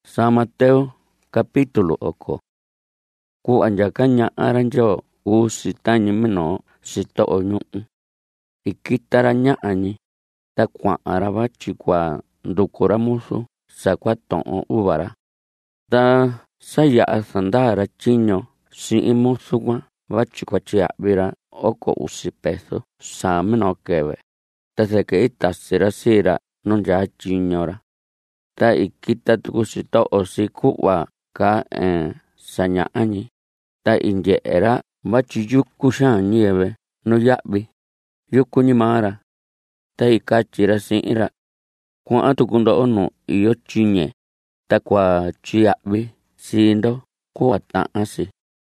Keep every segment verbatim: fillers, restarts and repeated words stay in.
San Mateo capítulo oko. Ku anjakaña aranjo usitañi mino sito'o ñu'u. Ikitaraña'añi ta kua'ara vachi kua ndukura musu sakua to'o uvara. Ta saya'a sandara chiño si'i musu kua vachi kua chia'vira oko usi peso sa mino keve. Ta seke itasira sira nunja chiñora. Ta ikita tuku sito'o si ku'va ka eh, saña'añi. Ta inye'era vachi yuku xaan ñieve nuya'vi yuku ñimara. Ta ikachira si'ira kua'a tuku ndo'o nu iyo chiñe ta kua chia'vi sindo ku'a ta'asi.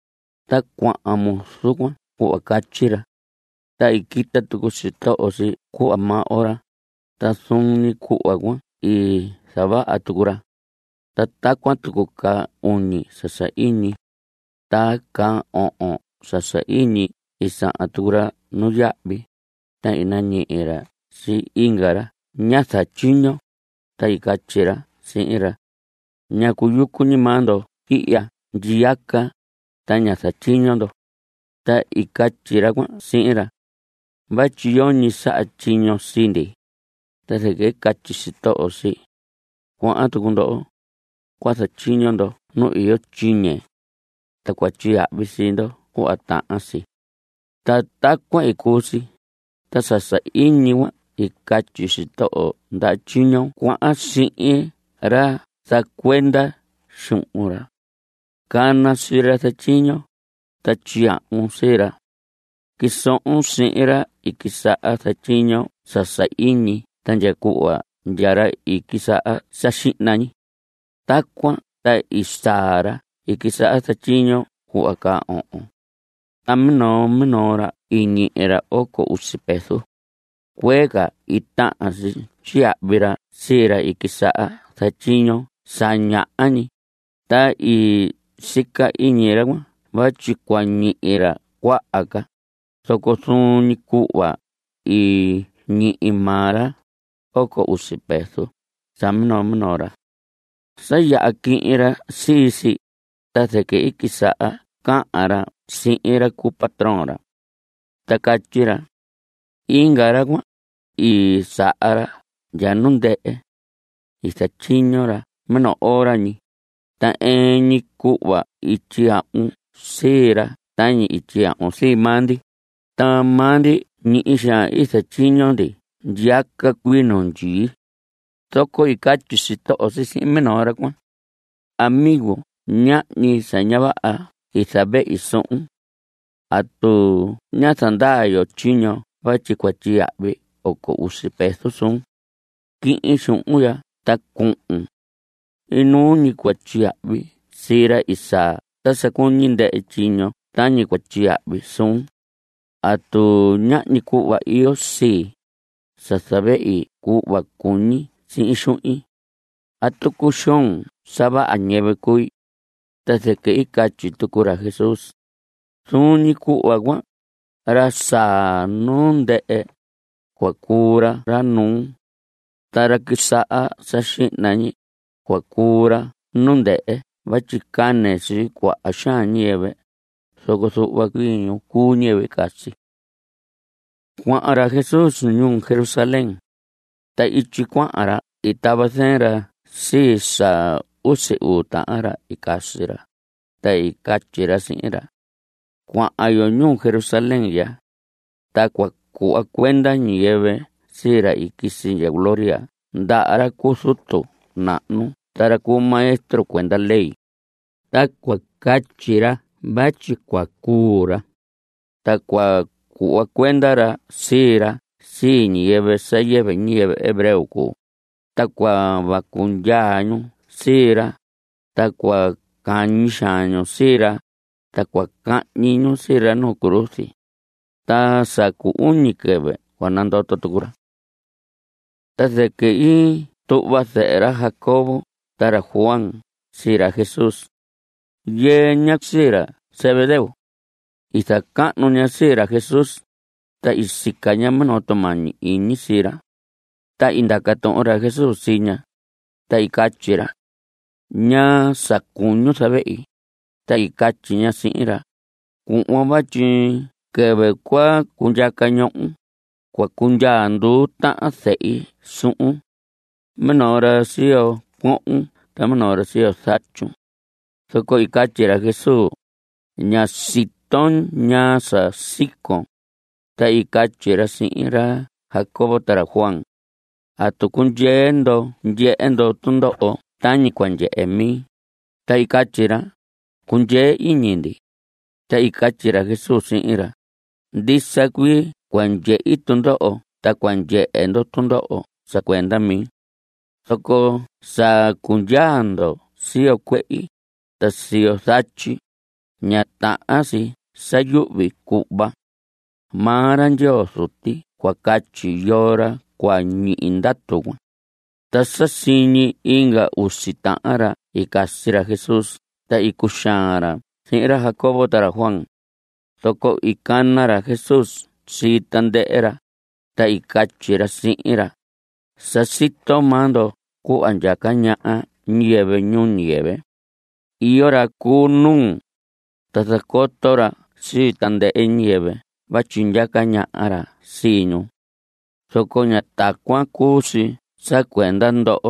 Ta kua'a musu kua ku'a kachira. Ta ikita tuku sito'o si ku'a ma ora. Ta suni ku'a kua i sava'a tukura. Ta takua tuku ka uni sasa'iñi. Ta ka o'on sasa'iñi isa'a tukura nuya'vi. Ta inañi'ira si ingara ñasa chiño. Ta ikachira si'ira ñaku yuku ñimando i'ya nyiyaka ta ñasa chiñondo. Ta ikachira kua si'ira vachi yoñi sa'a chiño sindi. Ta seke kachi sito'o si kua'a tuku ndo'o kua sachiñondo nu iyo chiñe ta kua chia'vi sindo ku'a ta'asi. Ta takua ikusi ta sasa'iñi kua ikachi sito'o nda chiño kua'a si'i ra sakuenda xu'unra. Kana sira sachiño ta chia'un sira. Kiso'un si'ira ikisa'a sachiño sasa'iñi ta nyaku'a nyara ikisa'a saxi'nañi. Takua ta isara ikisa'a sachiño ku'a ka o'on. Ta mino minora iñi'ira oko usi peso. Kuega ita'asi chia'vira sira ikisa'a sachiño saña'añi. Ta i sika iñira kua vachi kua ñi'ira kua'aka. Soko suni ku'va i ñi'imara oko usi peso sa mino minora. Saya'a ki'ira sisi ta seke ikisa'a ka'ara si'ira ku patronra. Ta kachira ingara kua i sa'ara yanu nde'e isachiñora mino orañi. Ta eñi ku'va ichia'un sira tañi ichia'un si mandi. Ta mandi ñi'i xaan isachiñondi nyaka kuino nyi. Toko ikachi sito'o si si'i minora kua amigo ña'ni sañava'a isabe isu'un. Atu ñasandayo chiño vachi kua chia'vi oko usi peso sun. Ki'in xu'un ya ta ku'un. Inuni kua chia'vi sira isa ta sakuñi nde'e chiño tañi kua chia'vi sun. Atu ña'ni ku'va iyo si sasabe'i ku'va kuñi si'i xu'in. Atu kuxon sava'a ñeve ku'i. Ta seke ikachi tukura Jesus. Suni ku'va kua ra saa nu nde'e kua kura ra nun. Ta ra kisa'a saxi'nañi kua kura nu nde'e vachi kane si kua'a xaan ñieve. Soko su'va kuiñu ku ñieve kasi. Kua'ara Jesus ñuu Jerusalén. Ta ichi kua'ara itava senra si sa usi u ta'ara ikasira. Ta ikachira si'ira kua'ayo ñuu Jerusalén ya. Ta kua ku'a kuenda ñieve sira ikisinya gloria nda'ara ku sutu na'nu tara ku maestro kuenda ley. Ta kua kachira vachi kua kura. Ta kua ku'a kuendara sira si ñieve sayeve ñieve hebreo ku. Ta kua vakunyañu sira. Ta kua kañixañu sira. Ta kua ka'ñiñu sira nu krusi. Ta saku uñi keve kua nandoto tukura. Ta seke i tu'va se'era Jacobo tara Juan sira Jesus. Yeña sira Zebedeo. Isaka'nu ña sira Jesus. Ta isikaña mino tomañi iñi sira. Ta indakato'ora Jesus siña. Ta ikachira ña sakuñu sabe'i ta ikatyi ña si'in ra ku'an batyi keve kua kunya kaño'on kua kunya ndu ta'an se'i su'un meno ra sio ku'un ta meno ra sio satyun soko ikatyi ra Jesús ña siton ña sa sikon ta ikatyi ra si'in ra Jacobo ta ra Juan atu kunye'e ndo nye'e ndo tundo'o tañi kuanye'e mi ta ikatyi ra kunye'e iñi ndi ta ikatyi ra Jesús si'in ra ndisa kuii kuanye'i tundo'o ta kuanye'e ndo tundo'o sa kuenda mi soko sa kunyaa ndo sio kue'i ta sio satyi ña ta'an si sayu'vi ku'va maa ra Ndyoo Suti kuakatyi yoo ra kuañi'i ndatu kuan ta sasiñi inka usi ta'an ra ikasi ra Jesús ta ikuxaan ra si'in ra Jacobo ta ra Juan soko ikana ra Jesús si tande'e ra ta ikatyi ra si'in ra sasito maa ndo ku'va nyaka ña'a ñiyɨvɨ ñuu ñiyɨvɨ iyo ra kuu nuu ta sakoto ra si tande'e ñiyɨvɨ vatyi nyaka ña'a ra siñu soko ña takuan kuu si sa kuenda ndo'o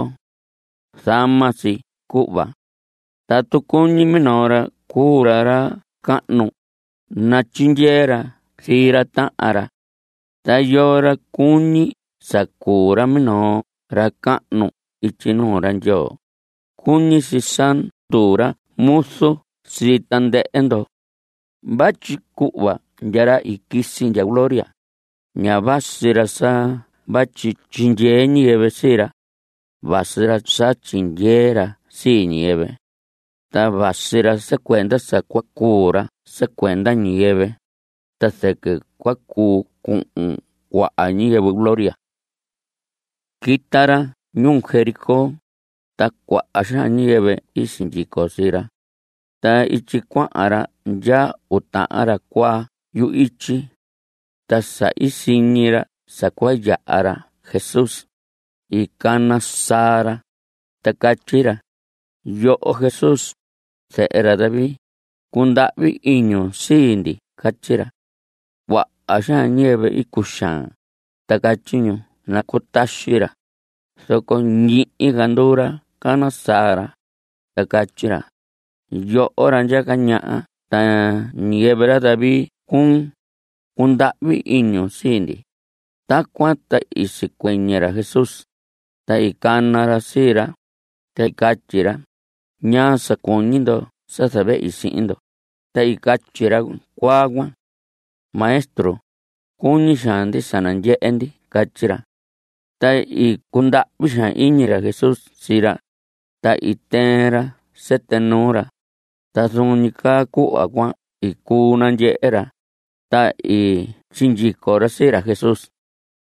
sama si ku'va tatu kuñi mino ra kuu ra ra ka'nu na tyindyee ra si ra ta'an ra ta yoo ra kuñi sakuu ra mino ra ka'nu ityi nuu ra Ndyoo kuñi si santu ra musu si tande'e ndo vatyi ku'va nyara ikisi nya gloria ña vasi ra sa vatyi tyindyee ñiyɨvɨ si ra vasi ra sa tyindyee ra si ñiyɨvɨ ta vasi ra sa kuenda sa kuakuu ra sa kuenda ñiyɨvɨ ta sɨkɨ kuakuu ku'un kua'a ñiyɨvɨ gloria kita ra ñuu Jericó ta kua'a xaan ñiyɨvɨ isinyiko si ra ta ityi kua'an ra nya uta'an ra kua yu'ityi ta sa isiñi ra sakuaya'a ra Jesús ikana saa ra ta katyi ra yo'o Jesús se'e ra David kunda'vi iñu sii ndi katyi ra kua'a xaan ñiyɨvɨ ikuxaan ta katyi ñu na kutaxi ra soko ñi'i kandu ra kana saa ra ta katyi ra yo'o ra nyaka ña'a ta ñiyɨvɨ ra David kun kunda'vi iñu sii ndi takuan ta isikueñe ra Jesús ta ikana ra sii ra ta ikatyi ra ña sakuñi ndo sa sabe'i si'in ndo ta ikatyi ra kuakuan maestro kuñi xaan ndi sananye'e ndi katyi ra ta ikunda'vi xaan iñi ra Jesús si ra ta iteen ra sete nuu ra ta suni ka ku'va kuan ikuu nanye'e ra ta i tyindyiko ra si ra Jesús